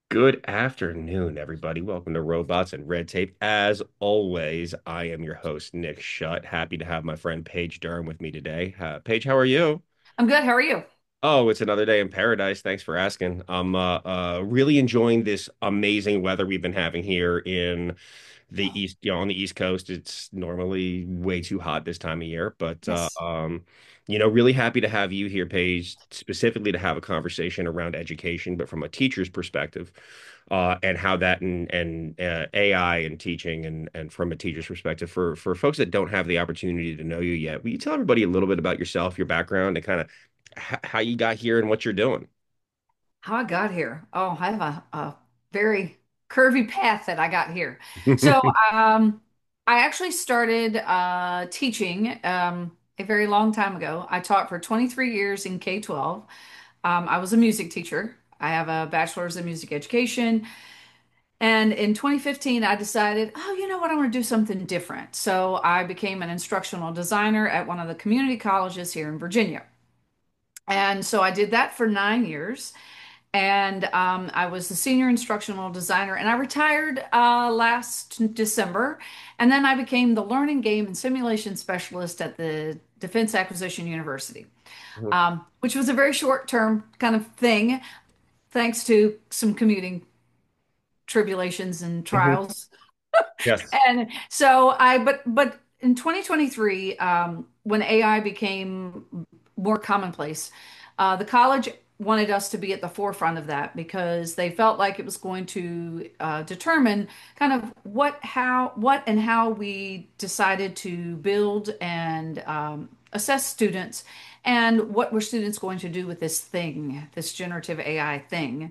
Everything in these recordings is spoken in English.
Good afternoon, everybody. Welcome to Robots and Red Tape. As always, I am your host, Nick Shutt. Happy to have my friend Paige Durham with me today. Paige, how are you? I'm good. How are you? Oh, it's another day in paradise. Thanks for asking. I'm really enjoying this amazing weather we've been having here in the East, on the East Coast. It's normally way too hot this time of year, but Yes. really happy to have you here, Paige, specifically to have a conversation around education, but from a teacher's perspective, and how that and AI and teaching and from a teacher's perspective for folks that don't have the opportunity to know you yet. Will you tell everybody a little bit about yourself, your background, and kind of how you got here and what you're doing? How I got here. Oh, I have a very curvy path that I got here. So, um, I actually started teaching a very long time ago. I taught for 23 years in K-12. I was a music teacher. I have a bachelor's in music education. And in 2015, I decided, oh, you know what? I want to do something different. So I became an instructional designer at one of the community colleges here in Virginia. And so I did that for 9 years. And I was the senior instructional designer, and I retired last December. And then I became the learning game and simulation specialist at the Defense Acquisition University, which was a very short term kind of thing, thanks to some commuting tribulations and Mhm. trials. Yes. And so but in 2023, when AI became more commonplace, the college wanted us to be at the forefront of that because they felt like it was going to determine kind of what and how we decided to build and assess students and what were students going to do with this thing, this generative AI thing.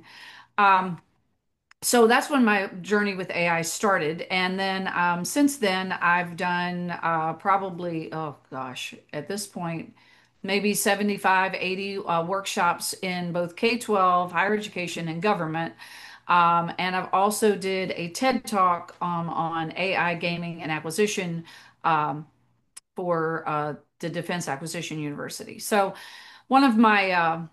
So that's when my journey with AI started. And then since then, I've done probably, oh gosh, at this point, maybe 75, 80 workshops in both K-12, higher education, and government. And I've also did a TED Talk on AI gaming and acquisition um, for the Defense Acquisition University. So one of my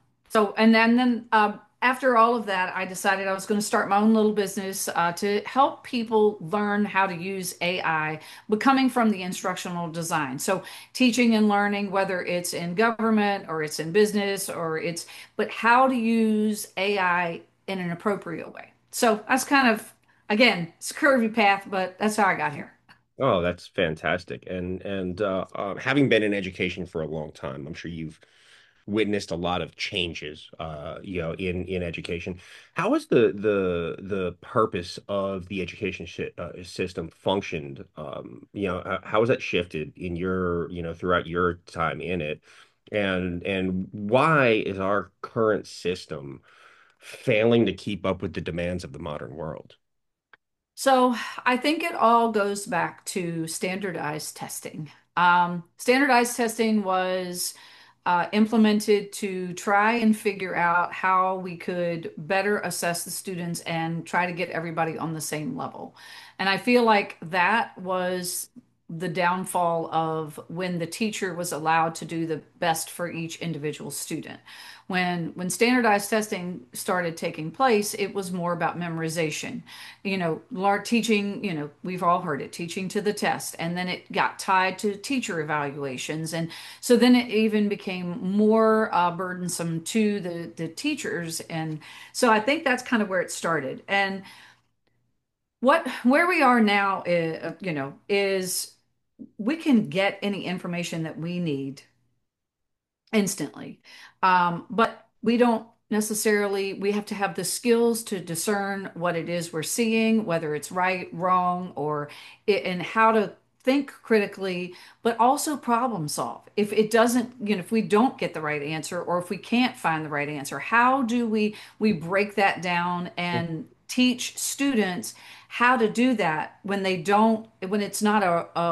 after all of that, I decided I was going to start my own little business to help people learn how to use AI, but coming from the instructional design. So teaching and learning, whether it's in government or it's in business but how to use AI in an appropriate way. So that's kind of, again, it's a curvy path, but that's how I got here. Oh, that's fantastic. And having been in education for a long time, I'm sure you've witnessed a lot of changes, in education. How has the purpose of the education system functioned? How has that shifted in throughout your time in it? And why is our current system failing to keep up with the demands of the modern world? So I think it all goes back to standardized testing. Standardized testing was implemented to try and figure out how we could better assess the students and try to get everybody on the same level. And I feel like that was the downfall of when the teacher was allowed to do the best for each individual student. When standardized testing started taking place, it was more about memorization. Teaching, we've all heard it, teaching to the test, and then it got tied to teacher evaluations. And so then it even became more burdensome to the teachers. And so I think that's kind of where it started. And where we are now is we can get any information that we need instantly. But we don't necessarily, we have to have the skills to discern what it is we're seeing, whether it's right, wrong, and how to think critically, but also problem solve. If it doesn't, if we don't get the right answer or if we can't find the right answer, how do we break that down and teach students how to do that when it's not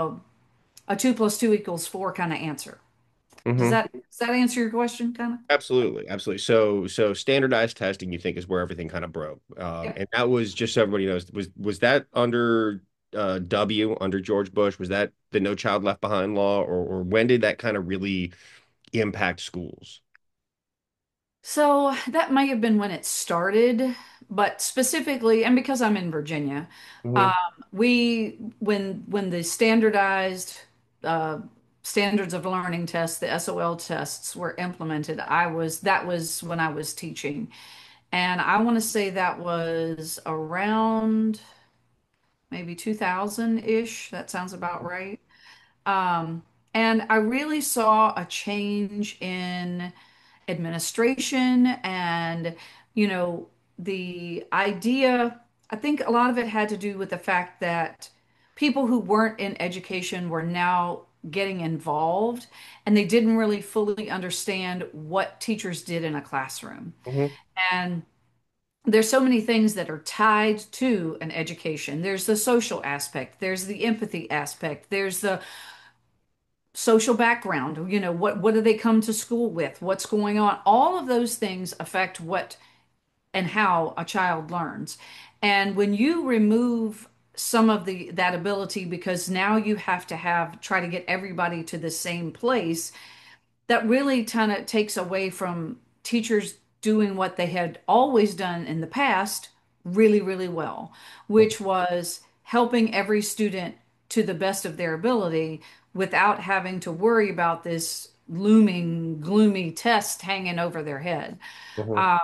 a 2 + 2 = 4 kind of answer? Does that answer your question, kind of? Absolutely, absolutely. So standardized testing, you think, is where everything kind of broke, Yeah. and that was just so everybody knows. Was that under under George Bush? Was that the No Child Left Behind law, or when did that kind of really impact schools? So that might have been when it started, but specifically, and because I'm in Virginia, um, Hmm. we when the standardized uh, standards of learning tests, the SOL tests, were implemented, that was when I was teaching, and I want to say that was around maybe 2000-ish. That sounds about right. Um, and I really saw a change in administration and, you know, the idea. I think a lot of it had to do with the fact that people who weren't in education were now getting involved and they didn't really fully understand what teachers did in a classroom. Hmm. And there's so many things that are tied to an education. There's the social aspect, there's the empathy aspect, there's the social background, what do they come to school with? What's going on? All of those things affect what and how a child learns. And when you remove some of the that ability because now you have to try to get everybody to the same place, that really kind of takes away from teachers doing what they had always done in the past really, really well, which was helping every student to the best of their ability without having to worry about this looming, gloomy test hanging over their head. Hmm. Uh,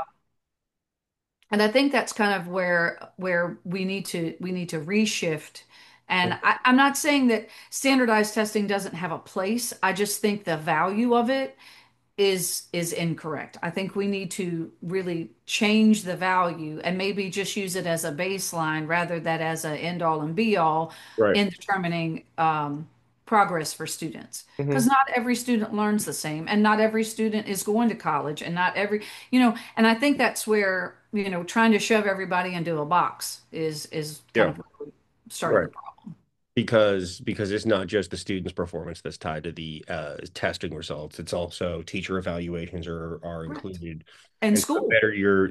and I think that's kind of where we need to reshift. And I'm not saying that standardized testing doesn't have a place. I just think the value of it is incorrect. I think we need to really change the value and maybe just use it as a baseline rather than as an end all and be all Right. in determining progress for students. Because Hmm. not every student learns the same, and not every student is going to college, and not every, and I think that's where, trying to shove everybody into a box is kind Yeah. of where we started Right. the problem. Because it's not just the student's performance that's tied to the testing results. It's also teacher evaluations are Correct. included. And And so school.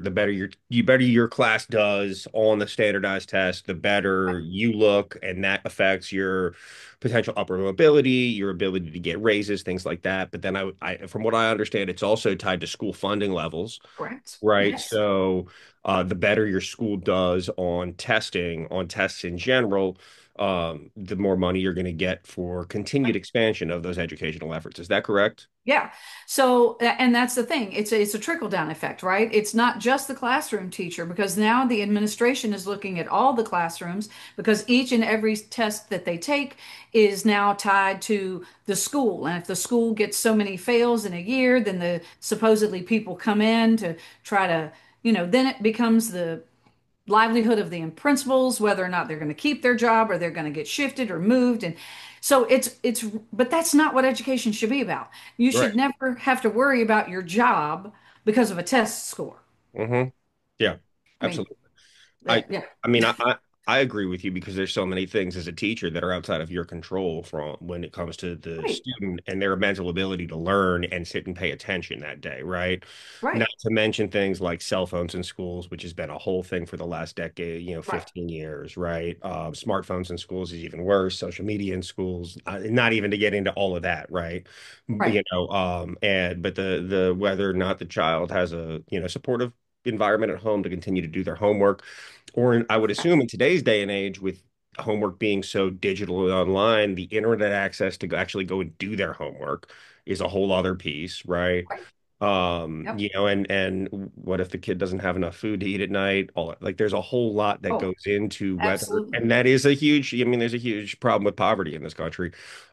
the better your class does on the standardized test, the Right. better you look, and that affects your potential upper mobility, your ability to get raises, things like that. But then from what I understand, it's also tied to school funding levels. Correct. Right. Yes. So the better your school does on testing, on tests in general, the more money you're going to get for continued expansion of those educational efforts. Is that correct? Yeah. So, and that's the thing. It's a trickle down effect, right? It's not just the classroom teacher because now the administration is looking at all the classrooms because each and every test that they take is now tied to the school. And if the school gets so many fails in a year, then the supposedly people come in to try to, then it becomes the livelihood of the principals, whether or not they're going to keep their job or they're going to get shifted or moved. And so but that's not what education should be about. You Right. should never have to worry about your job because of a test score. Hmm. Yeah, I mean, absolutely. I yeah, I mean I agree with you because there's so many things as a teacher that are outside of your control from when it comes to the right, student and their mental ability to learn and sit and pay attention that day, right? Not right, to mention things like cell phones in schools, which has been a whole thing for the last decade, right, 15 years, right? Smartphones in schools is even worse, social media in schools, not even to get into all of that, right? right, And but the whether or not the child has a, supportive environment at home to continue to do their homework I would assume in today's day and age, with homework being so digital and online, the internet access to actually go and do their homework is a whole other piece, right? right. Yep. And what if the kid doesn't have enough food to eat at night? Like there's a whole lot that Oh, goes into whether, absolutely. and that is a huge, I mean, there's a huge problem with poverty in this country.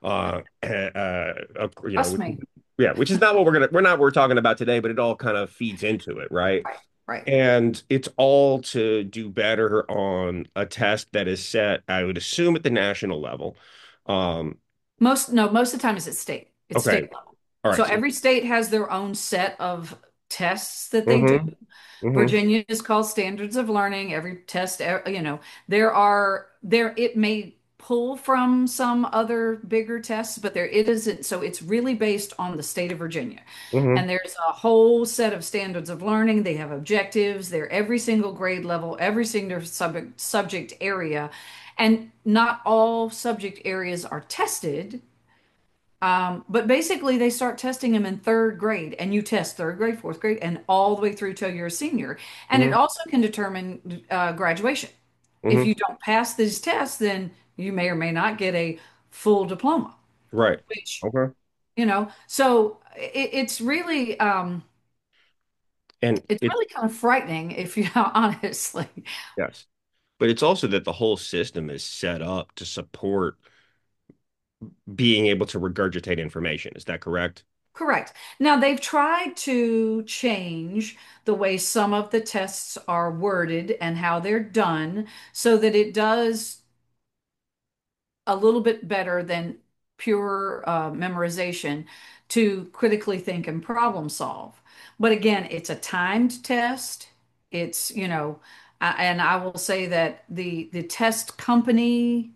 Trust me. Yeah, which is not what we're talking about today, but it all kind of feeds into it, right? Right, right. And it's all to do better on a test that is set, I would assume, at the national level. Um, Most of the time it's at state. It's okay. state level. All So right. So, every state has their own set of tests that they do. hmm. Hmm. Virginia is called Standards of Learning. Every test, there it may pull from some other bigger tests, but it isn't. So it's really based on the state of Virginia. Hmm. And there's a whole set of standards of learning. They have objectives. They're every single grade level, every single subject area. And not all subject areas are tested But basically, they start testing them in third grade, and you test third grade, fourth grade, and all the way through till you're a senior. And it Hmm. also can determine graduation. If Hmm. you don't pass these tests, then you may or may not get a full diploma, Right. which, Okay. so it's really, And it's it's really kind of frightening if you honestly. yes, but it's also that the whole system is set up to support being able to regurgitate information. Is that correct? Correct. Now, they've tried to change the way some of the tests are worded and how they're done so that it does a little bit better than pure memorization to critically think and problem solve. But again, it's a timed test. And I will say that the test company,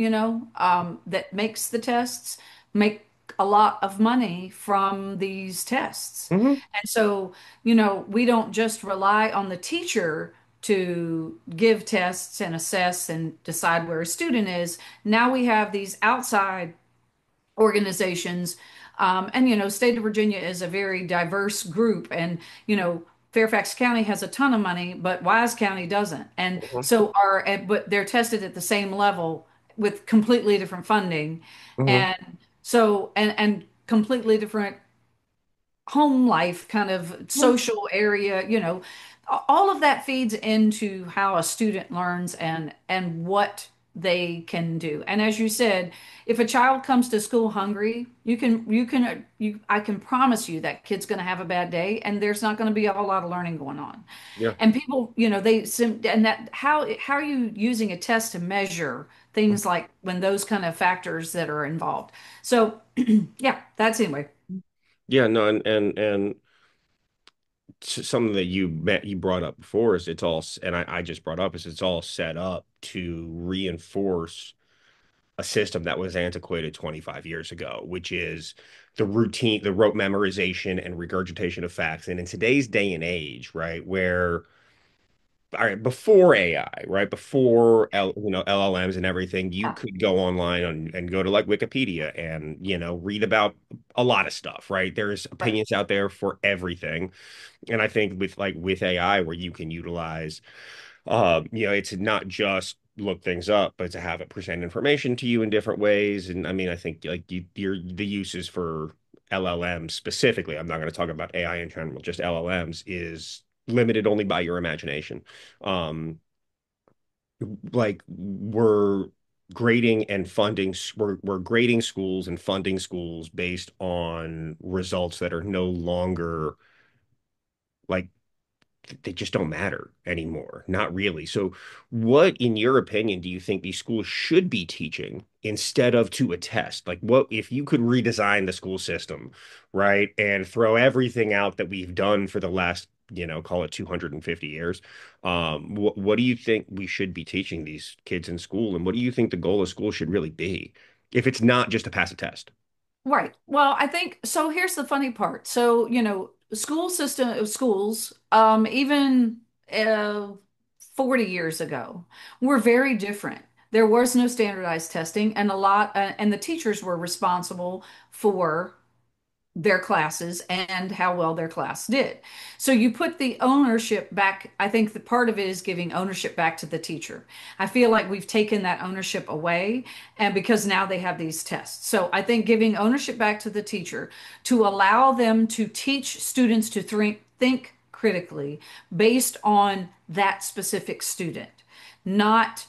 that makes the tests make a lot of money from these tests. Hmm. And so, we don't just rely on the teacher to give tests and assess and decide where a student is. Now we have these outside organizations. And, state of Virginia is a very diverse group. And, Fairfax County has a ton of money, but Wise County doesn't. And Hmm. so but they're tested at the same level with completely different funding. Hmm. And so, and completely different home life kind of social area, all of that feeds into how a student learns and what they can do. And as you said, if a child comes to school hungry, I can promise you that kid's going to have a bad day and there's not going to be a whole lot of learning going on. Yeah. And people, and that how are you using a test to measure things like when those kind of factors that are involved. So, yeah, that's anyway. Yeah, no, and something that you brought up before is it's all, and I just brought up is it's all set up to reinforce a system that was antiquated 25 years ago, which is the rote memorization and regurgitation of facts. And in today's day and age, right, where all right, before AI, right, before LLMs and everything, you Yeah. could go online and go to like Wikipedia and read about a lot of stuff, right? There's Right. opinions out there for everything. And I think with AI, where you can utilize, it's not just look things up, but to have it present information to you in different ways. And I mean, I think like the uses for LLMs specifically, I'm not going to talk about AI in general, just LLMs is limited only by your imagination. Um, like we're grading schools and funding schools based on results that are no longer like they just don't matter anymore. Not really. So, what, in your opinion, do you think these schools should be teaching instead of to a test? Like, what if you could redesign the school system, right, and throw everything out that we've done for the last, call it 250 years? What do you think we should be teaching these kids in school, and what do you think the goal of school should really be, if it's not just to pass a test? Right. Well, I think so. Here's the funny part. So, schools, even 40 years ago, were very different. There was no standardized testing, and the teachers were responsible for their classes and how well their class did. So you put the ownership back. I think the part of it is giving ownership back to the teacher. I feel like we've taken that ownership away, and because now they have these tests. So I think giving ownership back to the teacher to allow them to teach students to think critically based on that specific student, not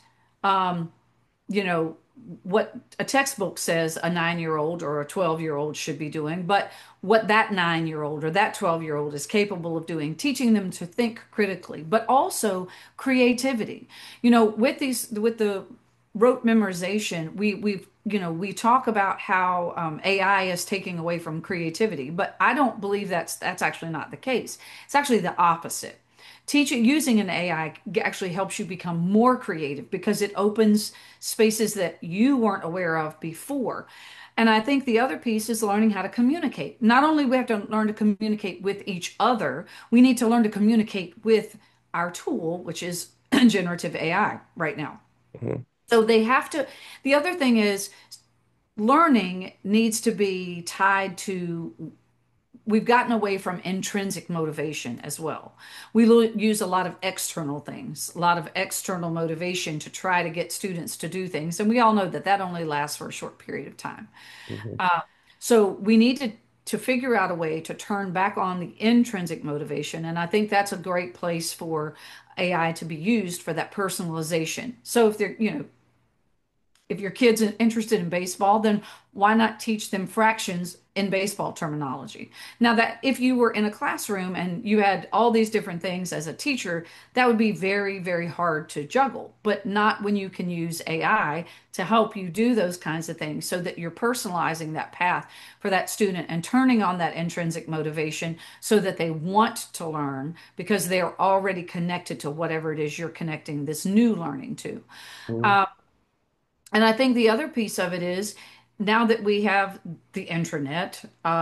you know, what a textbook says a 9-year-old or a 12-year-old should be doing, but what that 9-year-old or that 12-year-old is capable of doing, teaching them to think critically, but also creativity. With the rote memorization, we talk about how AI is taking away from creativity, but I don't believe that's actually not the case. It's actually the opposite. Teaching using an AI actually helps you become more creative because it opens spaces that you weren't aware of before. And I think the other piece is learning how to communicate. Not only we have to learn to communicate with each other, we need to learn to communicate with our tool, which is generative AI right now. Mhm. So they have to. The other thing is learning needs to be tied to, we've gotten away from intrinsic motivation as well. We use a lot of external things, a lot of external motivation to try to get students to do things. And we all know that that only lasts for a short period of time. Hmm. Uh, so we need to figure out a way to turn back on the intrinsic motivation. And I think that's a great place for AI to be used for that personalization. So if they're, if your kid's interested in baseball, then why not teach them fractions in baseball terminology? Now that if you were in a classroom and you had all these different things as a teacher, that would be very, very hard to juggle, but not when you can use AI to help you do those kinds of things so that you're personalizing that path for that student and turning on that intrinsic motivation so that they want to learn because they are already connected to whatever it is you're connecting this new learning to. Hmm. Uh, and I think the other piece of it is now that we have the intranet,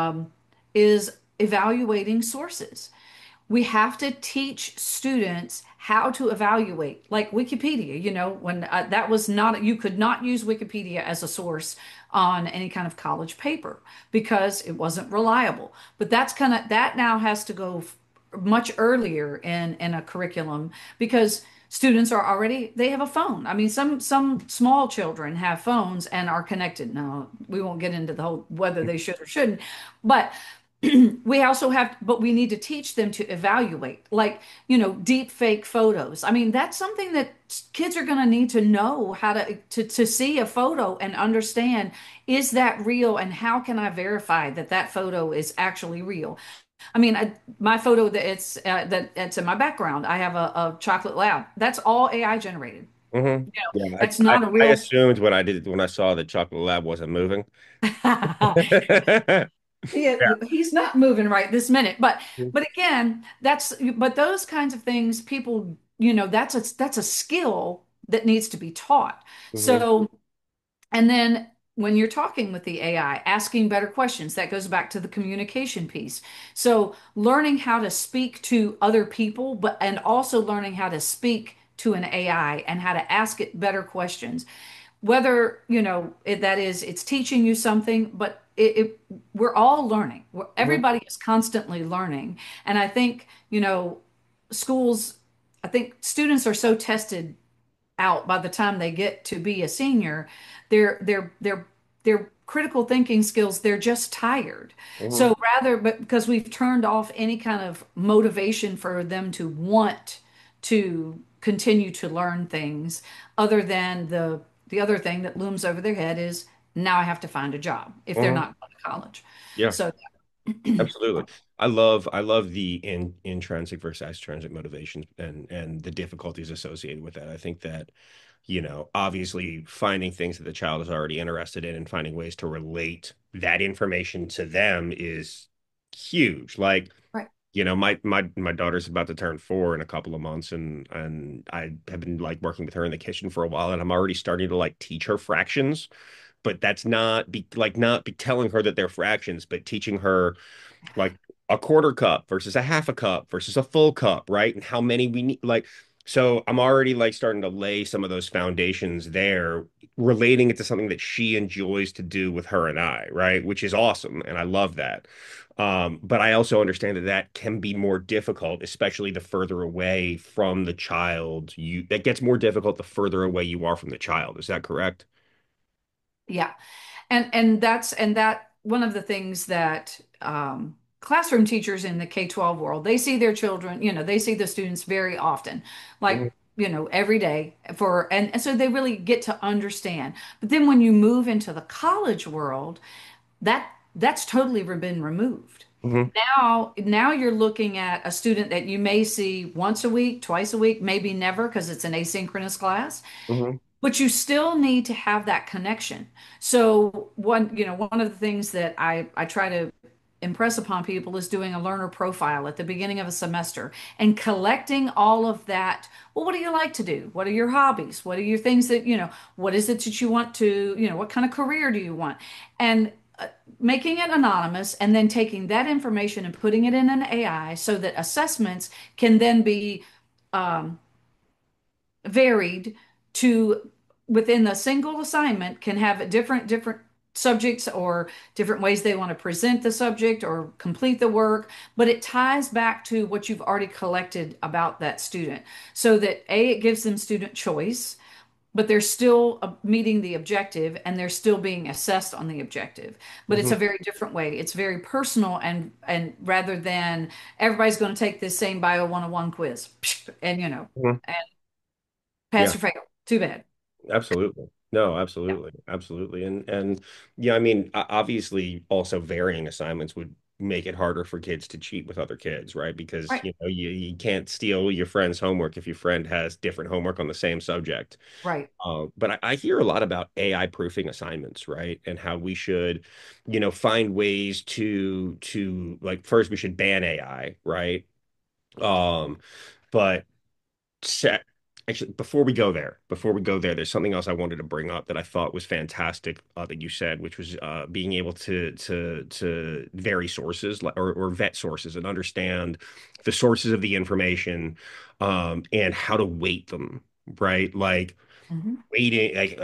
is evaluating sources. We have to teach students how to evaluate, like Wikipedia. When that was not, you could not use Wikipedia as a source on any kind of college paper because it wasn't reliable. But that now has to go much earlier in a curriculum because students are already, they have a phone. I mean, some small children have phones and are connected. Now, we won't get into the whole whether they should or shouldn't, but but we need to teach them to evaluate, like, deep fake photos. I mean, that's something that kids are going to need to know how to see a photo and understand, is that real and how can I verify that that photo is actually real? I mean, my photo that's in my background, I have a chocolate lab. That's all AI generated. Hmm. Yeah, That's I not a I real. assumed when I saw the chocolate lab wasn't moving. Yeah, he's not moving right this minute, but again, but those kinds of things, people, that's a skill that needs to be taught. Hmm. So, and then when you're talking with the AI, asking better questions, that goes back to the communication piece. So, learning how to speak to other people, but and also learning how to speak to an AI and how to ask it better questions. Whether, that is, it's teaching you something, but we're all learning. Hmm. Everybody is constantly learning. And I think, schools, I think students are so tested out by the time they get to be a senior, their critical thinking skills, they're just tired. Hmm. So but because we've turned off any kind of motivation for them to want to continue to learn things, other than the other thing that looms over their head is, now I have to find a job if they're Hmm. not going to college. Yeah. So Absolutely. I love the intrinsic versus extrinsic motivations and the difficulties associated with that. I think that, obviously finding things that the child is already interested in and finding ways to relate that information to them is huge. Like, right. my daughter's about to turn 4 in a couple of months, and I have been like working with her in the kitchen for a while, and I'm already starting to like teach her fractions, but that's not be telling her that they're fractions, but teaching her like a quarter cup versus a half a cup versus a full cup, right? And how many we need. Like, so I'm already like starting to lay some of those foundations there, relating it to something that she enjoys to do with her and I, right? Which is awesome. And I love that. But I also understand that that can be more difficult, especially the further away from the child that gets more difficult the further away you are from the child. Is that correct? Yeah. And that one of the things that classroom teachers in the K-12 world, they see their children, they see the students very often, like, Mhm. every day and so they really get to understand. But then when you move into the college world, that's totally been removed. Mhm. Now you're looking at a student that you may see once a week, twice a week, maybe never because it's an asynchronous class, Mhm. but you still need to have that connection. So one of the things that I try to impress upon people is doing a learner profile at the beginning of a semester and collecting all of that. Well, what do you like to do? What are your hobbies? What are your things that, what is it that you want to, what kind of career do you want? And making it anonymous and then taking that information and putting it in an AI so that assessments can then be um, varied to, within the single assignment, can have a different subjects or different ways they want to present the subject or complete the work, but it ties back to what you've already collected about that student so that A, it gives them student choice, but they're still meeting the objective and they're still being assessed on the objective. But it's Hmm. a very different way. It's very personal and rather than everybody's going to take this same Bio 101 quiz and Hmm. and pass Yeah. or fail. Too bad. Absolutely. No, Yeah. absolutely. Absolutely. And yeah, I mean, obviously also varying assignments would make it harder for kids to cheat with other kids, right? Because, Right. you can't steal your friend's homework if your friend has different homework on the same subject. Right. But I hear a lot about AI proofing assignments, right? And how we should, find ways to like first we should ban AI, right? Um, but set actually before we go there, there's something else I wanted to bring up that I thought was fantastic that you said, which was being able to vary sources or vet sources and understand the sources of the information and how to weight them, right? Like Mhm. weighting, like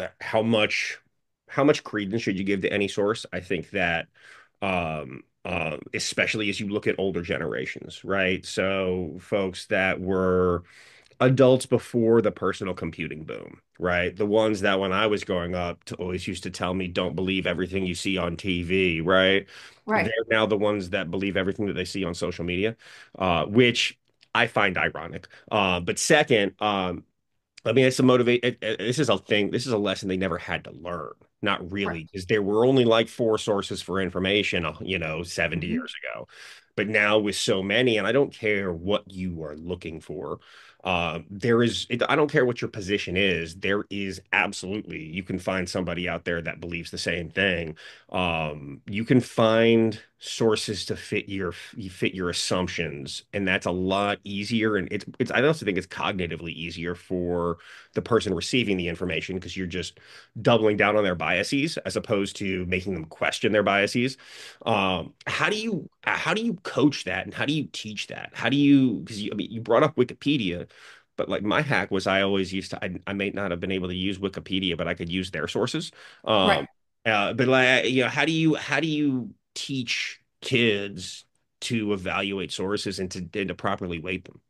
how much credence should you give to any source? I think that especially as you look at older generations, right? So folks that were adults before the personal computing boom, right? The ones that when I was growing up always used to tell me, don't believe everything you see on TV, right? They're Right. now the ones that believe everything that they see on social media, which I find ironic. But second, I mean, it's a motivate. This is a thing. This is a lesson they never had to learn. Not Right. really, because there were only like four sources for information, 70 Mhm. years ago. But now with so many, and I don't care what you are looking for, I don't care what your position is. There is absolutely, you can find somebody out there that believes the same thing. You can find sources to fit your assumptions, and that's a lot easier. And it's I also think it's cognitively easier for the person receiving the information because you're just doubling down on their biases as opposed to making them question their biases. How do you coach that, and how do you teach that? How do you because I mean you brought up Wikipedia. But like my hack was I always used to I may not have been able to use Wikipedia, but I could use their sources. Um, Right. but like, how do you teach kids to evaluate sources and to properly weight them?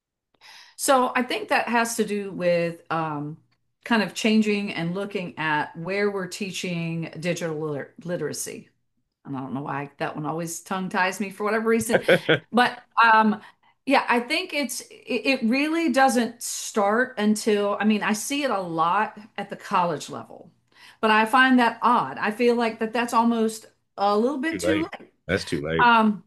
So I think that has to do with kind of changing and looking at where we're teaching digital literacy. And I don't know why that one always tongue ties me for whatever reason. But yeah, I think it really doesn't start until, I mean, I see it a lot at the college level, but I find that odd. I feel like that's almost a little Too bit too late. late. That's too late. Um,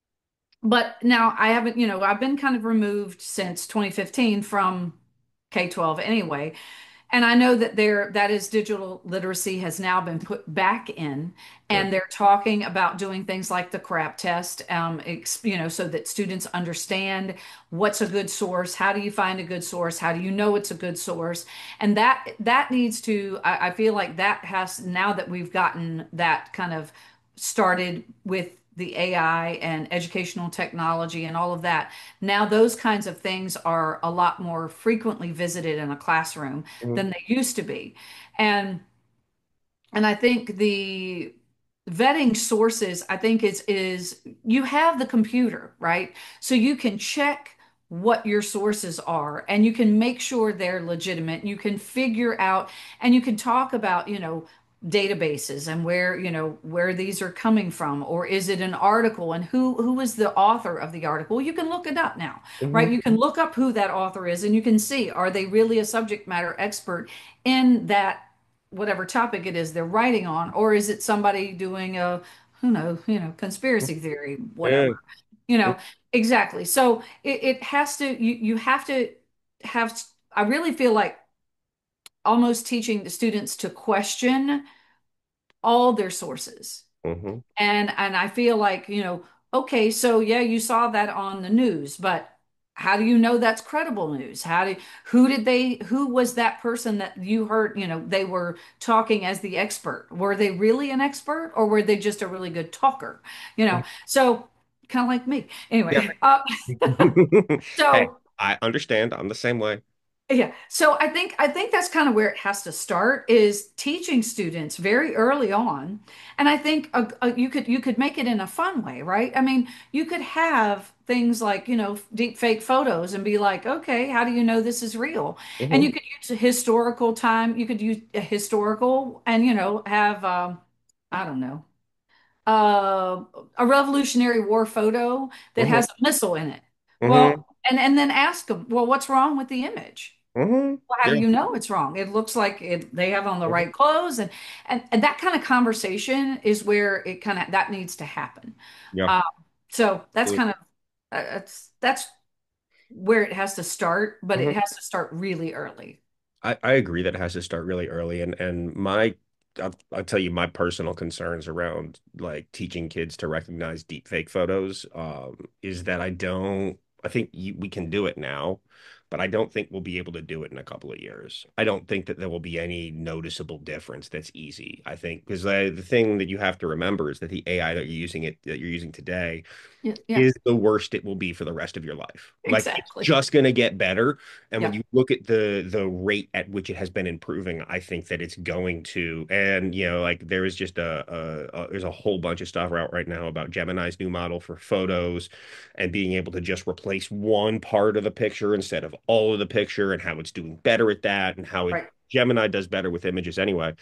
but now I haven't, I've been kind of removed since 2015 from K-12 anyway. And I know that that is digital literacy has now been put back in, Yeah. and they're talking about doing things like the CRAP test, so that students understand what's a good source, how do you find a good source, how do you know it's a good source, and that needs to. I feel like that has now that we've gotten that kind of started with the AI and educational technology and all of that. Now, those kinds of things are a lot more frequently visited in a classroom Mhm. than they used to be. And and I think the vetting sources, I think is you have the computer, right? So you can check what your sources are and you can make sure they're legitimate. You can figure out and you can talk about, databases and where these are coming from, or is it an article and who is the author of the article? You can look it up now, right? Mhm. You can look up who that author is and you can see, are they really a subject matter expert in that whatever topic it is they're writing on, or is it somebody doing a who knows, conspiracy theory, Yeah. whatever, you know, exactly. So it has to you have to have I really feel like almost teaching the students to question all their sources. Mhm. And I feel like, okay, so yeah, you saw that on the news, but how do you know that's credible news? Who was that person that you heard, they were talking as the expert? Were they really an expert or were they just a really good talker? So kind of like me. Yeah. Anyway, Hey, so I understand. I'm the same way. Yeah. So I think that's kind of where it has to start is teaching students very early on. And I think you could make it in a fun way, right? I mean, you could have things like, deep fake photos and be like, okay, how do you know this is real? And you Hmm. could use a historical time. You could use a historical and, have, I don't know, uh, a Revolutionary War photo that Hmm. has a missile in it. Well, Hmm. and then ask them, well, what's wrong with the image? Hmm. Well, how do Yeah. you know it's wrong? It looks like they have on the right clothes, and that kind of conversation is where it kind of that needs to happen. Yeah. Um, so that's kind of that's where it has to start, but it Mhm. has to start really early. I agree that it has to start really early, and I'll tell you my personal concerns around like teaching kids to recognize deep fake photos is that I think we can do it now, but I don't think we'll be able to do it in a couple of years. I don't think that there will be any noticeable difference that's easy. I think because the thing that you have to remember is that the AI that you're using today Yeah, yeah, is the worst it will be for the rest of your life. Like it's exactly. just going to get better. And when Yeah, you look at the rate at which it has been improving, I think that it's going to. And like there is just there's a whole bunch of stuff out right now about Gemini's new model for photos and being able to just replace one part of the picture instead of all of the picture and how it's doing better at that and how it right. Gemini does better with images anyway.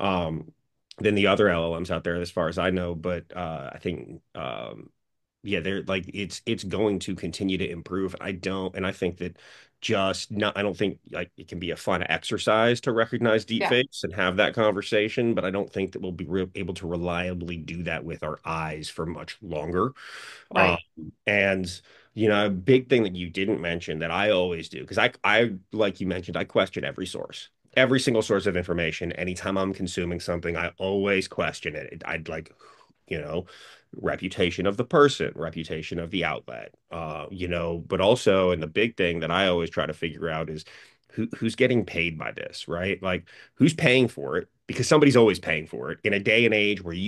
Than the other LLMs out there, as far as I know. But I think yeah, they're like it's going to continue to improve. And I think that just not, I don't think like it can be a fun exercise to recognize Yeah, deepfakes and have that conversation, but I don't think that we'll be able to reliably do that with our eyes for much longer. Um, right. and a big thing that you didn't mention that I always do, because like you mentioned, I question every source. Every single source of information, anytime I'm consuming something, I always question it. I'd like, you know, reputation of the person, reputation of the outlet, but also, and the big thing that I always try to figure out is who's getting paid by this, right? Like who's paying for it? Because somebody's always paying for it in a day and age where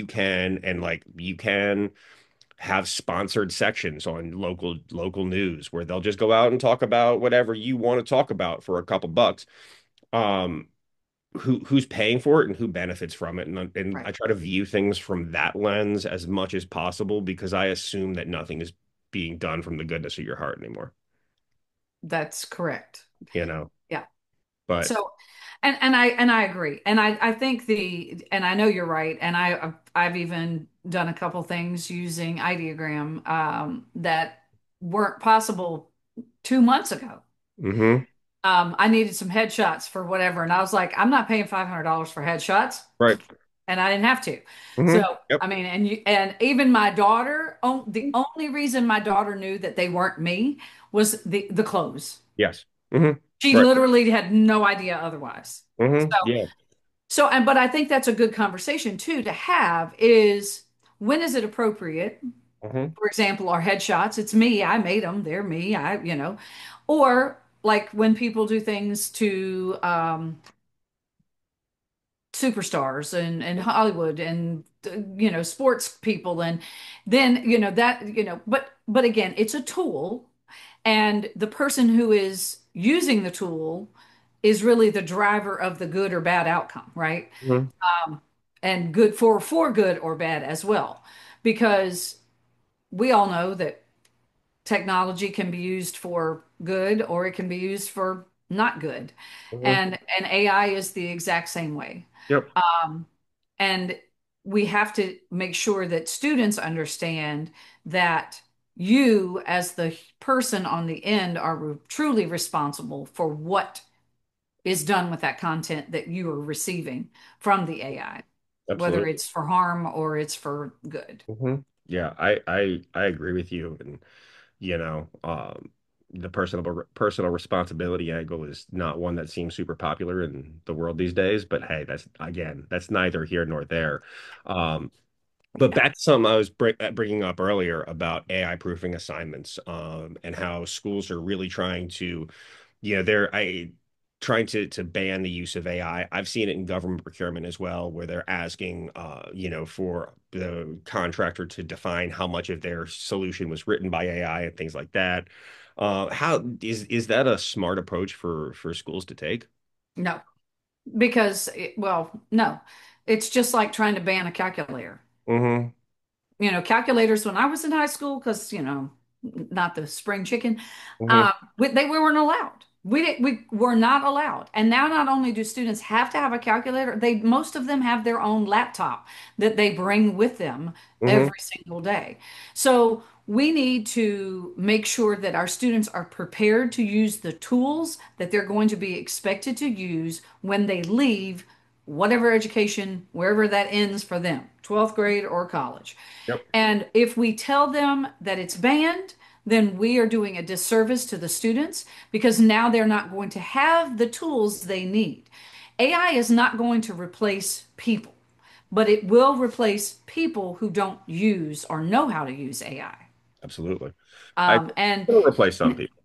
you can have sponsored sections on local news where they'll just go out and talk about whatever you want to talk about for a couple bucks. Um, who's paying for it and who benefits from it, and Right. I try to view things from that lens as much as possible because I assume that nothing is being done from the goodness of your heart anymore, That's correct. you know. Yeah. But So, and I agree, and I think and I know you're right, and I've even done a couple things using Ideogram that weren't possible 2 months ago. hmm I needed some headshots for whatever, and I was like, I'm not paying $500 for headshots, right. and I didn't have to. So, Yep. I mean, and even my daughter, the only reason my daughter knew that they weren't me was the clothes. Yes. hmm She Right. literally had no idea otherwise. Yeah. But I think that's a good conversation too to have is when is it appropriate? hmm For example, our headshots, it's me, I made them, they're me, or like when people do things to superstars and Hollywood and sports people and then but again, it's a tool and the person who is using the tool is really the driver of the good or bad outcome, right? hmm And good for good or bad as well. Because we all know that technology can be used for good or it can be used for not good. hmm And AI is the exact same way. Yep. And we have to make sure that students understand that you, as the person on the end, are truly responsible for what is done with that content that you are receiving from the AI, whether Absolutely. it's for harm or it's for good. Yeah, I agree with you, and you know, um, the personal responsibility angle is not one that seems super popular in the world these days. But hey, that's neither here nor there. Um, but Yeah. back to something I was bringing up earlier about AI proofing assignments, and how schools are really trying to, they're trying to ban the use of AI. I've seen it in government procurement as well, where they're asking, for the contractor to define how much of their solution was written by AI and things like that. How is that a smart approach for schools to take? No, because, well, no. It's just like trying to ban a calculator. Mm-hmm. Calculators when I was in high school, because, not the spring chicken, Mm-hmm. we weren't allowed. We were not allowed. And now not only do students have to have a calculator, most of them have their own laptop that they bring with them Mm-hmm. every single day. So we need to make sure that our students are prepared to use the tools that they're going to be expected to use when they leave whatever education, wherever that ends for them, 12th grade or college. Yep. And if we tell them that it's banned, then we are doing a disservice to the students because now they're not going to have the tools they need. AI is not going to replace people, but it will replace people who don't use or know how to use AI. Absolutely. I And It'll replace some people.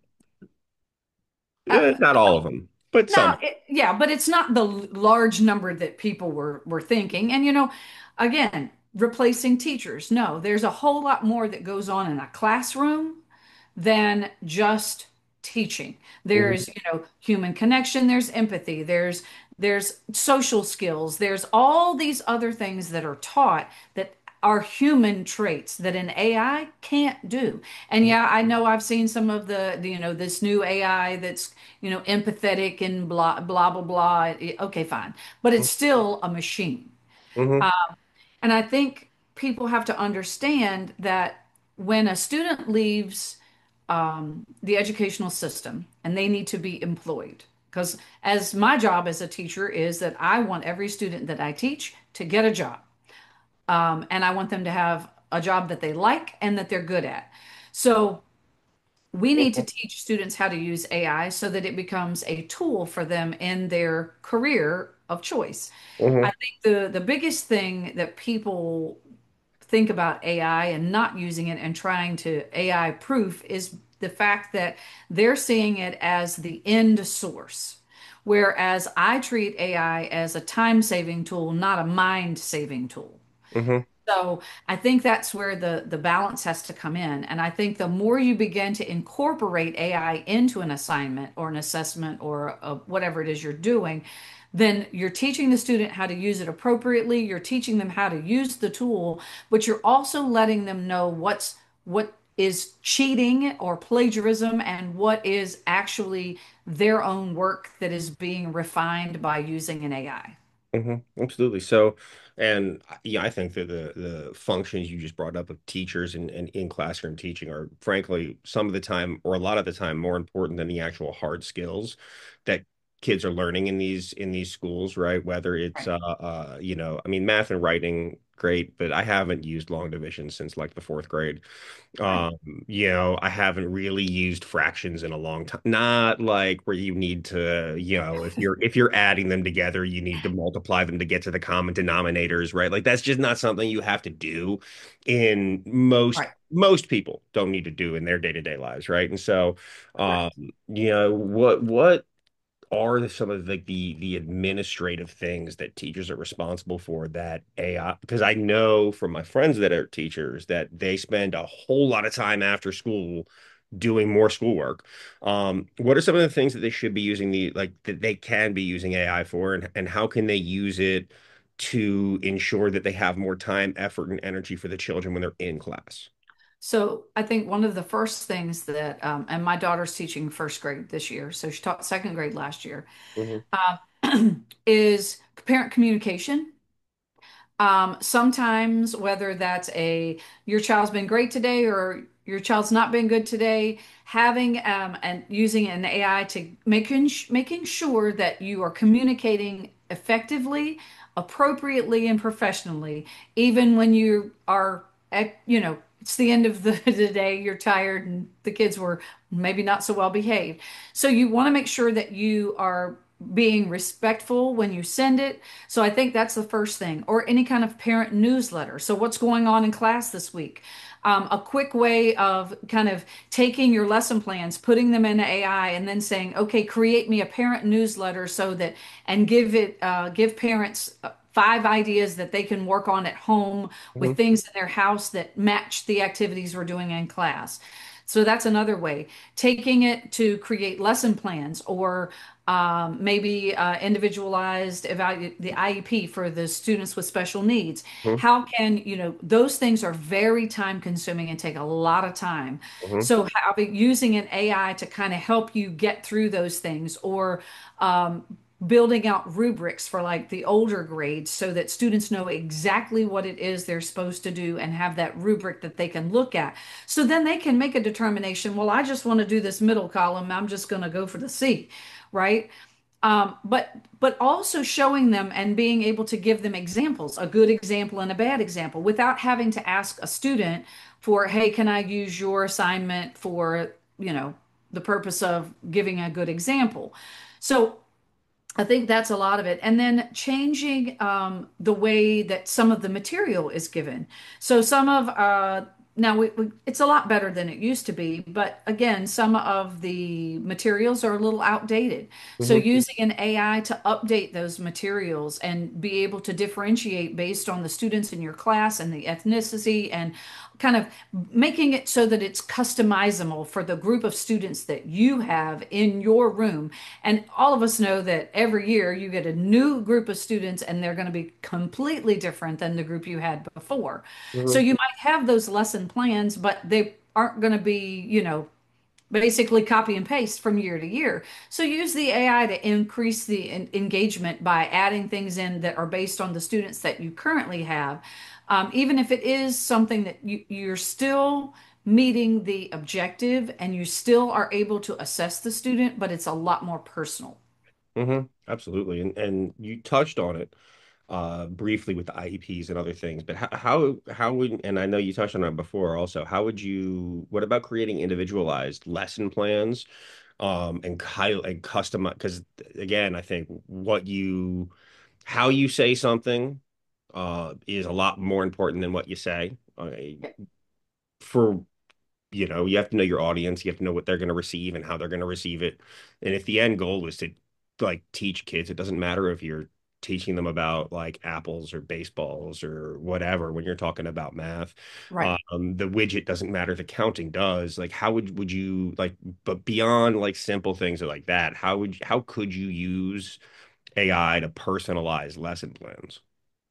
uh, Not all of them, but No, some. yeah, but it's not the large number that people were thinking. And again, replacing teachers. No, there's a whole lot more that goes on in a classroom than just teaching. Hmm. There's, human connection, there's empathy, there's social skills, there's all these other things that are taught that are human traits that an AI can't do. And yeah, I know I've seen some of this new AI that's, empathetic and blah blah blah blah. Okay, fine. But it's still a machine. Hmm. And I think people have to understand that when a student leaves the educational system and they need to be employed, because as my job as a teacher is that I want every student that I teach to get a job. And I want them to have a job that they like and that they're good at. So we need to teach students how to use AI so that it becomes a tool for them in their career of choice. I Hmm. think the biggest thing that people think about AI and not using it and trying to AI proof is the fact that they're seeing it as the end source. Whereas I treat AI as a time saving tool, not a mind saving tool. Hmm. So I think that's where the balance has to come in. And I think the more you begin to incorporate AI into an assignment or an assessment or whatever it is you're doing, then you're teaching the student how to use it appropriately. You're teaching them how to use the tool, but you're also letting them know what is cheating or plagiarism and what is actually their own work that is being refined by using an AI. Hmm. Absolutely. So, and yeah, I think that the functions you just brought up of teachers and in classroom teaching are frankly some of the time or a lot of the time more important than the actual hard skills that kids are learning in these schools, right? Whether it's Right. I mean, math and writing, great, but I haven't used long division since like the fourth grade. Right. Um, I haven't really used fractions in a long time. Not like where you need to, if you're adding them together, you need to multiply them to get to the common denominators, right? Like that's just not something you have to do in most Right. most people don't need to do in their day-to-day lives, right? And so, um, Correct. what are some of the administrative things that teachers are responsible for that AI, because I know from my friends that are teachers that they spend a whole lot of time after school doing more schoolwork. What are some of the things that they should be using that they can be using AI for, and how can they use it to ensure that they have more time, effort, and energy for the children when they're in class? So I think one of the first things that, and my daughter's teaching first grade this year, so she taught second grade last year, Hmm. is parent communication. Sometimes, whether that's your child's been great today or your child's not been good today, having and using an AI to making sure that you are communicating effectively, appropriately, and professionally, even when you are it's the end of the day, you're tired, and the kids were maybe not so well behaved. So you want to make sure that you are being respectful when you send it. So I think that's the first thing, or any kind of parent newsletter. So what's going on in class this week? A quick way of kind of taking your lesson plans, putting them into AI, and then saying, okay, create me a parent newsletter so that, and give parents 5 ideas that they can work on at home with Hmm. things in their house that match the activities we're doing in class. So that's another way. Taking it to create lesson plans or maybe individualized evaluate the IEP for the students with special needs. Hmm. How can, those things are very time consuming and take a lot of time. Hmm. So using an AI to kind of help you get through those things or um, building out rubrics for like the older grades so that students know exactly what it is they're supposed to do and have that rubric that they can look at. So then they can make a determination, well, I just want to do this middle column. I'm just going to go for the C, right? But also showing them and being able to give them examples, a good example and a bad example, without having to ask a student for, hey, can I use your assignment for, the purpose of giving a good example? So I think that's a lot of it. And then changing the way that some of the material is given. So some of now it's a lot better than it used to be, but again, some of the materials are a little outdated. So Hmm. using an AI to update those materials and be able to differentiate based on the students in your class and the ethnicity and kind of making it so that it's customizable for the group of students that you have in your room. And all of us know that every year you get a new group of students and they're going to be completely different than the group you had before. So Hmm. you might have those lesson plans, but they aren't going to be, basically copy and paste from year to year. So use the AI to increase the engagement by adding things in that are based on the students that you currently have. Even if it is something that you're still meeting the objective and you still are able to assess the student, but it's a lot more personal. Hmm. Absolutely. And you touched on it briefly with the IEPs and other things, but how would, and I know you touched on it before also, how would you, what about creating individualized lesson plans and custom, because again, I think how you say something is a lot more important than what you say. For you have to know your audience, you have to know what they're going to receive and how they're going to receive it. And if the end goal is to like teach kids, it doesn't matter if you're teaching them about like apples or baseballs or whatever when you're talking about math. Right. The widget doesn't matter, the counting does. Like how would you like, but beyond like simple things like that, how could you use AI to personalize lesson plans?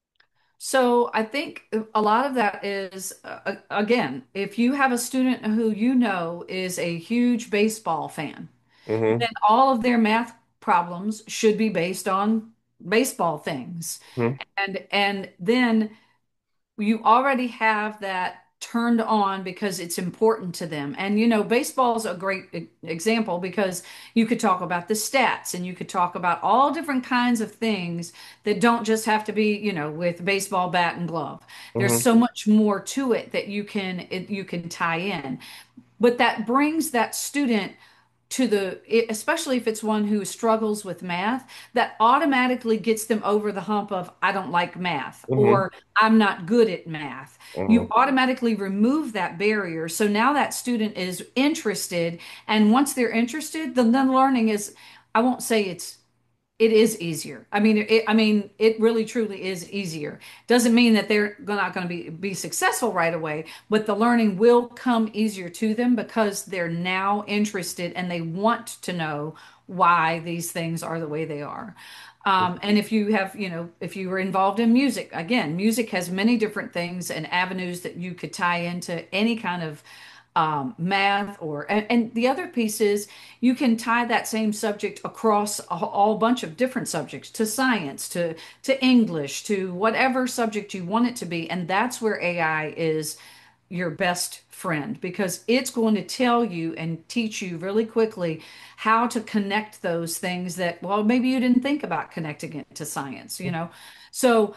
So I think a lot of that is, again, if you have a student who you know is a huge baseball fan, Hmm. then all of their math problems should be based on baseball things. Hmm. And then you already have that turned on because it's important to them. And baseball's a great example because you could talk about the stats and you could talk about all different kinds of things that don't just have to be, with baseball bat and glove. There's Hmm. so much more to it that you can tie in. But that brings that student to especially if it's one who struggles with math, that automatically gets them over the hump of I don't like math Hmm. or I'm not good at math. You Hmm. automatically remove that barrier. So now that student is interested. And once they're interested, then learning is, I won't say it is easier. I mean, it really truly is easier. Doesn't mean that they're not going to be successful right away, but the learning will come easier to them because they're now interested and they want to know why these things are the way they are. And if you have, if you were involved in music, again, music has many different things and avenues that you could tie into any kind of math and the other piece is you can tie that same subject across a whole bunch of different subjects to science to English to whatever subject you want it to be, and that's where AI is your best friend because it's going to tell you and teach you really quickly how to connect those things that, well, maybe you didn't think about connecting it to science. So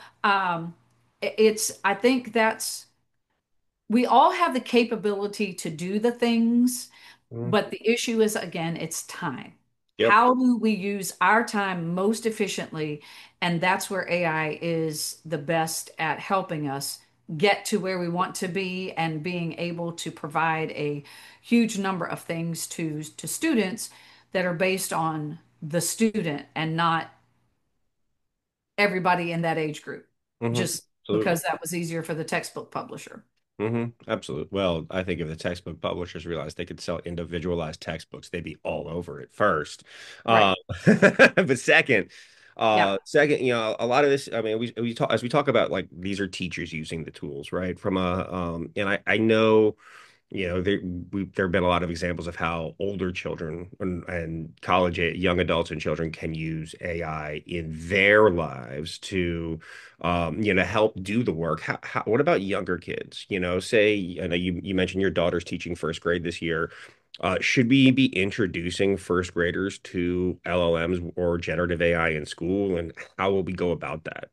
I think that's we all have the capability to do the things, Hmm. but the issue is, again, it's time. Yep. How do we use our time most efficiently? And that's where AI is the best at helping us get to where we want to be and being able to provide a huge number of things to students that are based on the student and not everybody in that age group, just Absolutely. because that was easier for the textbook publisher. Absolutely. Well, I think if the textbook publishers realized they could sell individualized textbooks, they'd be all over it first. Right. But Yeah. second, a lot of this, I mean, we talk as we talk about like these are teachers using the tools, right? From a and I know there have been a lot of examples of how older children and college young adults and children can use AI in their lives to, help do the work. What about younger kids? Say, I know you mentioned your daughter's teaching first grade this year. Should we be introducing first graders to LLMs or generative AI in school, and how will we go about that?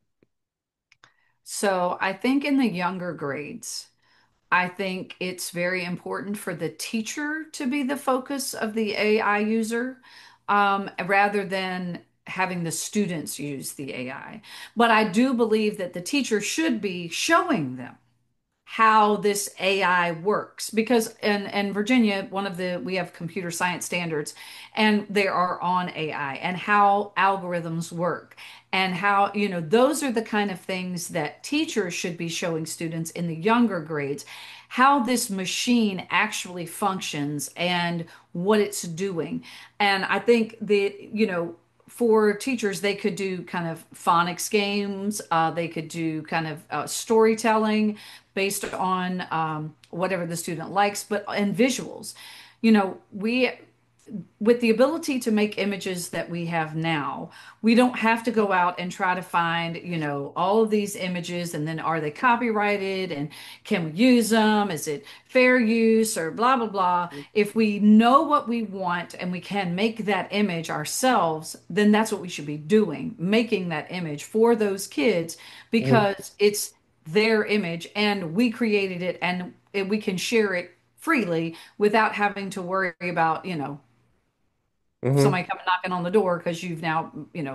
So I think in the younger grades, I think it's very important for the teacher to be the focus of the AI user, rather than having the students use the AI. But I do believe that the teacher should be showing them how this AI works because in Virginia, we have computer science standards and they are on AI and how algorithms work and how, those are the kind of things that teachers should be showing students in the younger grades, how this machine actually functions and what it's doing. And I think for teachers, they could do kind of phonics games. They could do kind of storytelling based on whatever the student likes, but and visuals. We with the ability to make images that we have now, we don't have to go out and try to find, all of these images and then are they copyrighted and can we use them? Is it fair use or blah, blah, blah? If we know what we want and we can make that image ourselves, then that's what we should be doing, making that image for those kids because it's their image and we created it and we can share it freely without having to worry about, Mm-hmm. somebody coming knocking on the door because you've now,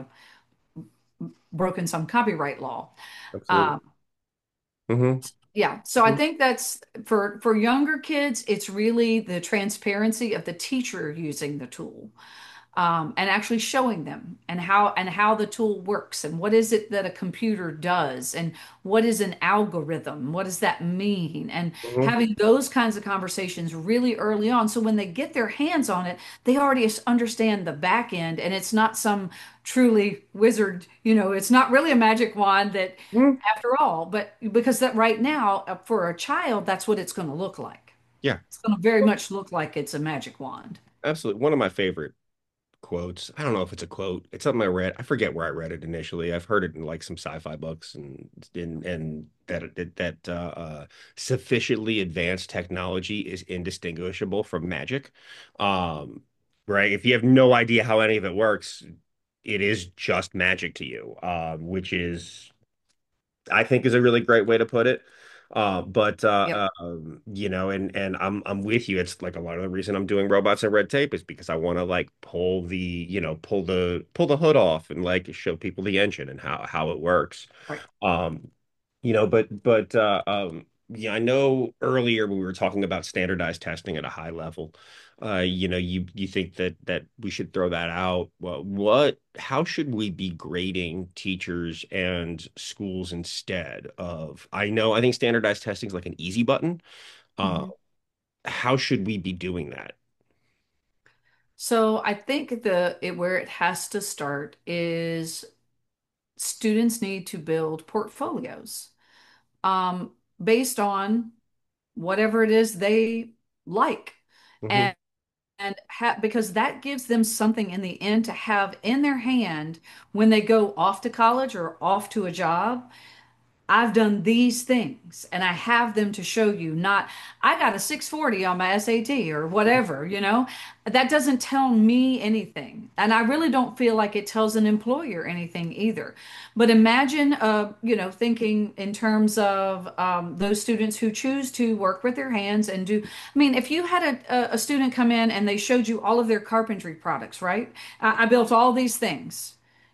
broken some copyright law. Absolutely. Um, Mm-hmm. yeah, so I think that's for younger kids, it's really the transparency of the teacher using the tool. And actually showing them and how the tool works and what is it that a computer does and what is an algorithm, what does that mean, and Mm-hmm. having those kinds of conversations really early on so when they get their hands on it they already understand the back end and it's not some truly wizard, it's not really a magic wand that Mm-hmm. after all, but because that right now for a child that's what it's going to look like. Yeah. It's going to very much look like it's a magic wand. Absolutely. One of my favorite quotes. I don't know if it's a quote. It's something I read. I forget where I read it initially. I've heard it in like some sci-fi books and that sufficiently advanced technology is indistinguishable from magic. Um, right? If you have no idea how any of it works, it is just magic to you, which is I think is a really great way to put it. Yep. And I'm with you. It's like a lot of the reason I'm doing robots and red tape is because I want to like pull the hood off and like show people the engine and how it works. Right. Um, yeah, I know earlier when we were talking about standardized testing at a high level, you think that we should throw that out. Well, how should we be grading teachers and schools instead of, I think standardized testing is like an easy button. Uh, Mhm. how should we be doing that? So I think where it has to start is students need to build portfolios um, based on whatever it is they like, Hmm. and because that gives them something in the end to have in their hand when they go off to college or off to a job. I've done these things and I have them to show you, not I got a 640 on my SAT or whatever, That doesn't tell me anything. And I really don't feel like it tells an employer anything either. But imagine, thinking in terms of those students who choose to work with their hands and do, I mean, if you had a student come in and they showed you all of their carpentry products, right? I built all these things.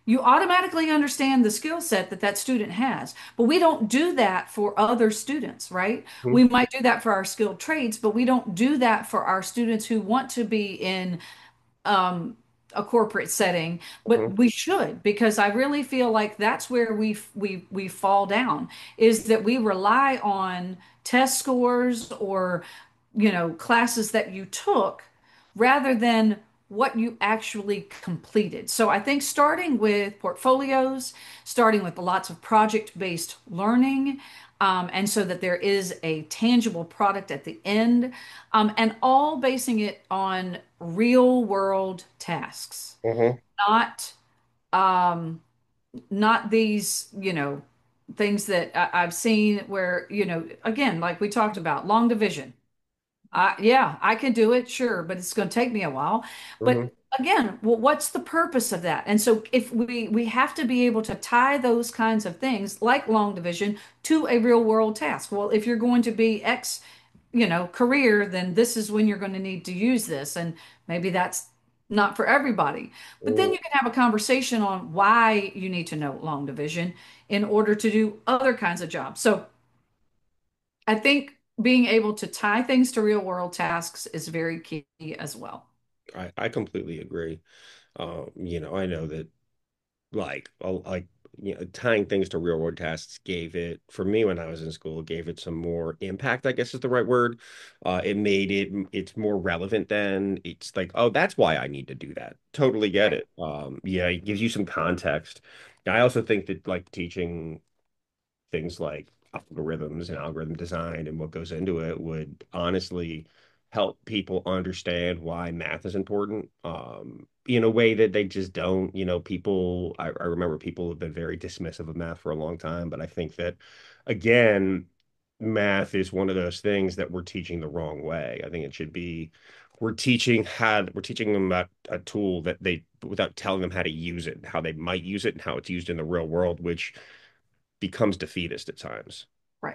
You automatically understand the skill set that that student has. But we don't do that for other students, right? Mhm, We might do that for our skilled trades, but we don't do that for our students who want to be in um, a corporate setting, but mhm, we should because I really feel like that's where we fall down is that we rely on test scores or classes that you took rather than what you actually completed. So I think starting with portfolios, starting with lots of project-based learning, and so that there is a tangible product at the end, and all basing it on real world tasks, mhm. not um, not these, things that I've seen where, again, like we talked about, long division. Yeah, I can do it, sure, but it's going to take me a while. Mhm. But again, well, what's the purpose of that? And so if we have to be able to tie those kinds of things like long division to a real world task. Well, if you're going to be X, career, then this is when you're going to need to use this. And maybe that's not for everybody. But then Mhm. you can have a conversation on why you need to know long division in order to do other kinds of jobs. So I think being able to tie things to real world tasks is very key as well. I completely agree. I know that like tying things to real world tasks gave it for me when I was in school gave it some more impact, I guess is the right word. It made it's more relevant then. It's like, oh, that's why I need to do that. Totally get Right. it. Yeah, it gives you some context. I also think that like teaching things like algorithms and algorithm design and what goes into it would honestly help people understand why math is important in a way that they just don't. I remember people have been very dismissive of math for a long time, but I think that again, math is one of those things that we're teaching the wrong way. I think it should be we're teaching them about a tool that they without telling them how to use it, how they might use it, and how it's used in the real world, which becomes defeatist at times. Right.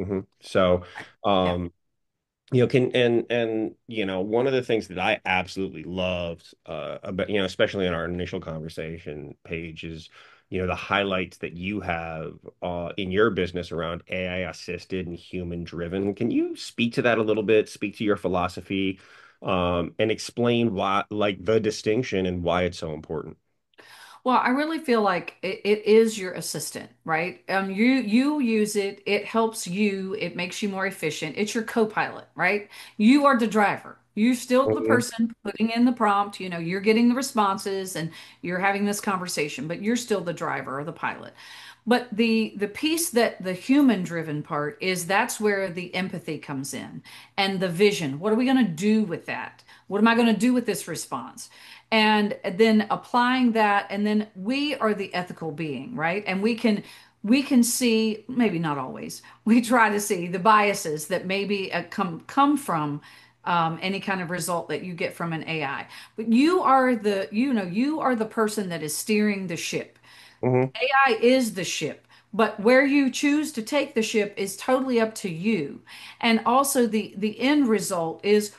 So, Right. Yeah. um, can and one of the things that I absolutely loved about especially in our initial conversation page is the highlights that you have in your business around AI assisted and human driven. Can you speak to that a little bit? Speak to your philosophy, and explain why, like the distinction and why it's so important. Well, I really feel like it is your assistant, right? You use it, it helps you, it makes you more efficient. It's your co-pilot, right? You are the driver. You're still the Mhm, person putting in the prompt, you're getting the responses and you're having this conversation, but you're still the driver or the pilot. But the piece that the human driven part is that's where the empathy comes in and the vision. What are we going to do with that? What am I going to do with this response? And then applying that, and then we are the ethical being, right? And we can see, maybe not always, we try to see the biases that maybe come from any kind of result that you get from an AI. But you are the person that is steering the ship. mhm, AI is the ship, but where you choose to take the ship is totally up to you. And also the end result is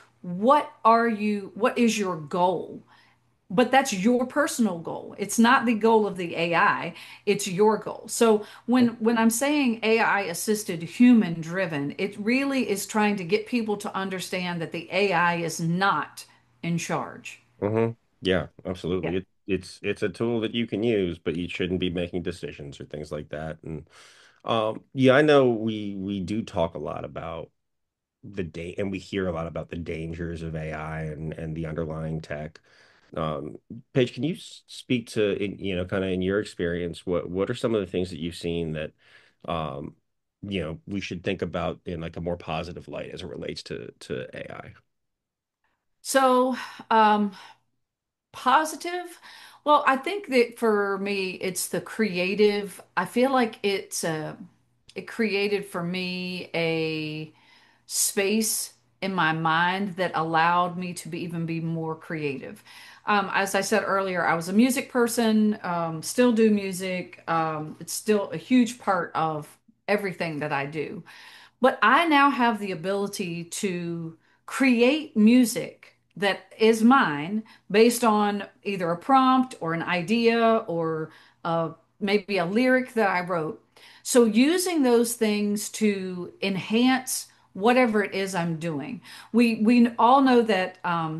what is your goal? But that's your personal goal. It's not the goal of the AI, it's your goal. So when I'm saying AI assisted human driven, it really is trying to get people to understand that the AI is not in charge. mhm. Yeah, Yeah. absolutely. It's a tool that you can use, but you shouldn't be making decisions or things like that. And yeah, I know we do talk a lot about and we hear a lot about the dangers of AI and the underlying tech. Um, Paige, can you speak to, kind of in your experience, what are some of the things that you've seen that, um, we should think about in like a more positive light as it relates to AI? So, um, positive. Well, I think that for me, it's the creative. I feel like it created for me a space in my mind that allowed me to even be more creative. As I said earlier, I was a music person, still do music. It's still a huge part of everything that I do. But I now have the ability to create music that is mine based on either a prompt or an idea or uh, maybe a lyric that I wrote. So using those things to enhance whatever it is I'm doing. We all know that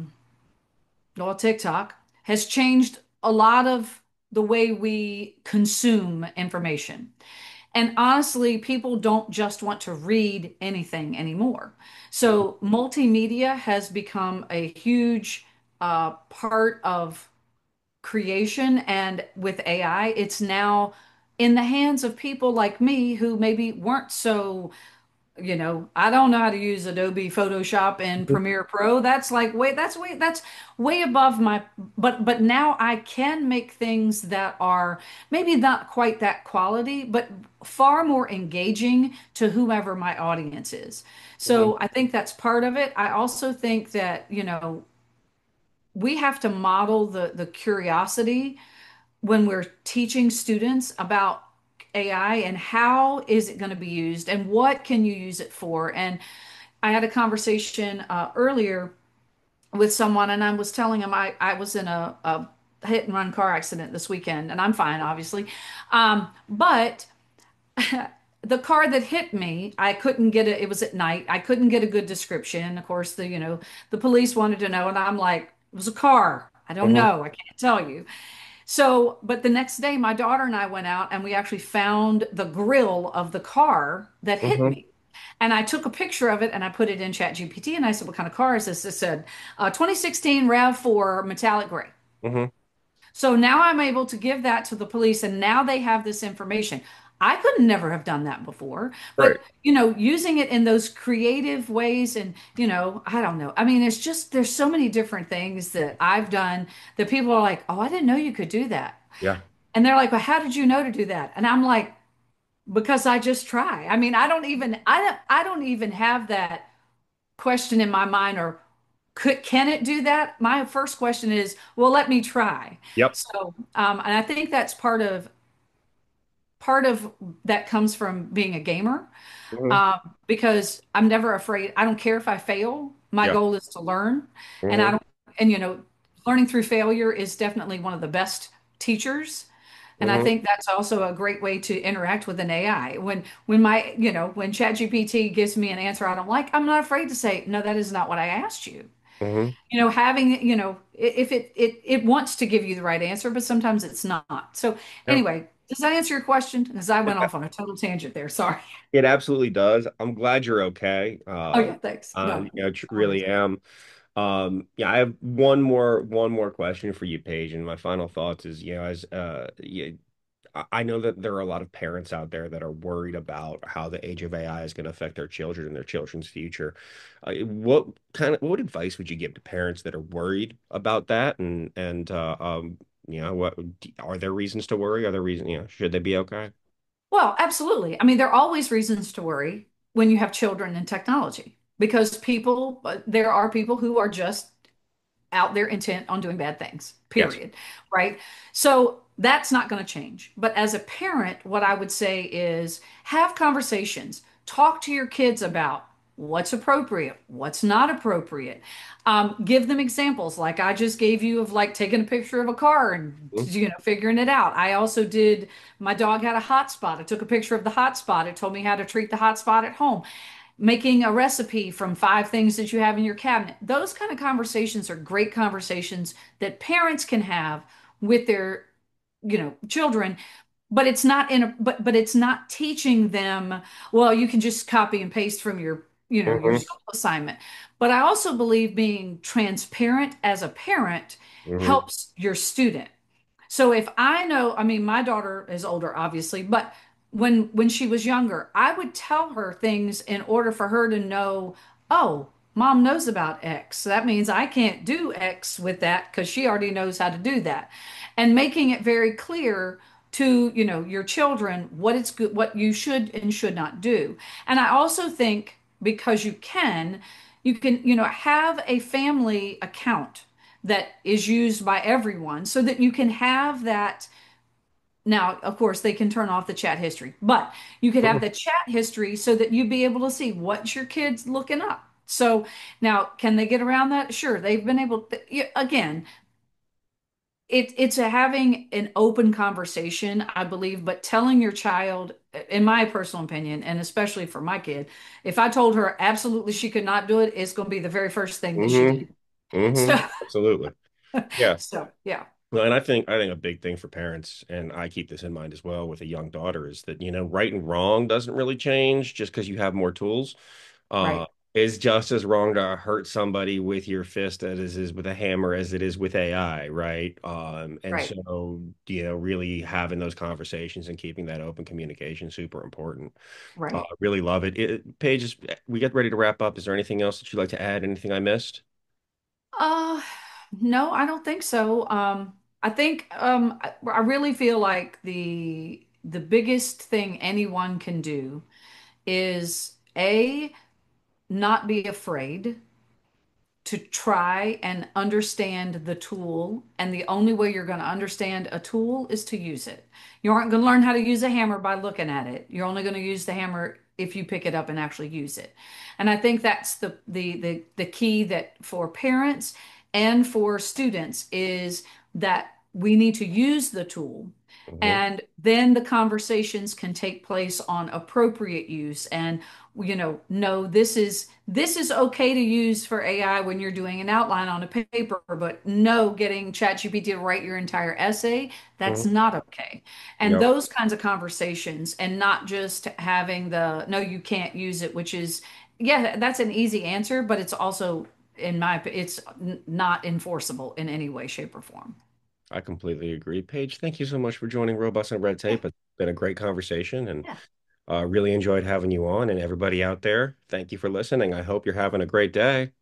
well, TikTok has changed a lot of the way we consume information. And honestly, people don't just want to read anything anymore. So multimedia has become a huge part of creation. And with AI, it's now in the hands of people like me who maybe weren't so, I don't know how to use Adobe Photoshop and Premiere Pro. That's way above my, but now I can make things that are maybe not quite that quality, but far more engaging to whomever my audience is. Mhm. So I think that's part of it. I also think that, we have to model the curiosity when we're teaching students about AI and how is it going to be used and what can you use it for. And I had a conversation earlier with someone, and I was telling him I was in a hit and run car accident this weekend, and I'm fine, obviously. But the car that hit me, I couldn't get it. It was at night. I couldn't get a good description. Of course, the police wanted to know, and I'm like, it was a car. I don't Mhm. know. I can't tell you. So, but the next day, my daughter and I went out and we actually found the grill of the car that hit Mhm. me. And I took a picture of it and I put it in ChatGPT and I said, "What kind of car is this?" It said, 2016 RAV4 metallic gray. Mhm. So now I'm able to give that to the police and now they have this information. I could never have done that before, Right. but using it in those creative ways and I don't know. I mean, it's just there's so many different things that I've done that people are like, "Oh, I didn't know you could do that." Yeah. And they're like, "Well, how did you know to do that?" And I'm like, "Because I just try." I mean, I don't even have that question in my mind or can it do that? My first question is, well, let me try. Yep. So, and I think that's part of that comes from being a gamer, Mhm. um, because I'm never afraid. I don't care if I fail. My Yeah. goal is to learn, and I Mhm. don't. And learning through failure is definitely one of the best teachers. And I Mhm. think that's also a great way to interact with an AI. When ChatGPT gives me an answer I don't like, I'm not afraid to say, no, that is not what I asked you. Mhm. If it wants to give you the right answer, but sometimes it's not. So Yeah. anyway, does that answer your question? Because I went off on a total tangent there. Sorry. It absolutely does. I'm glad you're okay. Oh yeah, thanks. No, always. Really am. Yeah, I have one more question for you, Paige, and my final thoughts is, as yeah, I know that there are a lot of parents out there that are worried about how the age of AI is going to affect their children and their children's future. What advice would you give to parents that are worried about that? What are there reasons to worry? Are there reasons, should they be okay? Well, absolutely. I mean, there are always reasons to worry when you have children and technology because there are people who are just out there intent on doing bad things, Yes. period. Right? So that's not going to change. But as a parent, what I would say is have conversations, talk to your kids about what's appropriate, what's not appropriate. Give them examples like I just gave you of like taking a picture of a car and Mhm. figuring it out. I also did, my dog had a hot spot. I took a picture of the hot spot. It told me how to treat the hot spot at home, making a recipe from 5 things that you have in your cabinet. Those kind of conversations are great conversations that parents can have with their, children, but it's not teaching them, well, you can just copy and paste from your Mhm. school assignment. But I also believe being transparent as a parent Mhm. helps your student. So if I know, I mean, my daughter is older, obviously, but when she was younger, I would tell her things in order for her to know, oh, mom knows about X. So that means I can't do X with that because she already knows how to do that. And making it very clear to, your children what it's good, what you should and should not do. And I also think because you can, have a family account that is used by everyone so that you can have that. Now, of course, they can turn off the chat history, but you could have Mhm. the chat history so that you'd be able to see what's your kids looking up. So now, can they get around that? Sure, they've been able to, yeah, again, it's a having an open conversation, I believe, but telling your child, in my personal opinion, and especially for my kid, if I told her absolutely she could not do it, it's going to be the very first thing that she Hmm. did. Hmm. So, Absolutely. Yeah. so yeah, Well, and I think a big thing for parents, and I keep this in mind as well with a young daughter, is that, right and wrong doesn't really change just because you have more tools. Uh, right, is just as wrong to hurt somebody with your fist as it is with a hammer as it is with AI, right? And right, so, really having those conversations and keeping that open communication super important. right. Really love it. Paige, we get ready to wrap up. Is there anything else that you'd like to add? Anything I missed? Uh, no, I don't think so. I think I really feel like the biggest thing anyone can do is A, not be afraid to try and understand the tool. And the only way you're going to understand a tool is to use it. You aren't going to learn how to use a hammer by looking at it. You're only going to use the hammer if you pick it up and actually use it. And I think that's the key that for parents and for students is that we need to use the tool, Hmm. and then the conversations can take place on appropriate use. And no, this is okay to use for AI when you're doing an outline on a paper, but no, getting ChatGPT to write your entire essay, that's Hmm. not okay. And Yep. those kinds of conversations, and not just having the no, you can't use it, which is, yeah, that's an easy answer, but it's also, in my opinion, it's not enforceable in any way, shape, or form. I completely agree. Paige, thank you so much for joining Robots and Red Yeah, Tape. It's been a great conversation and yeah. really enjoyed having you on. And everybody out there, thank you for listening. I hope you're having a great day.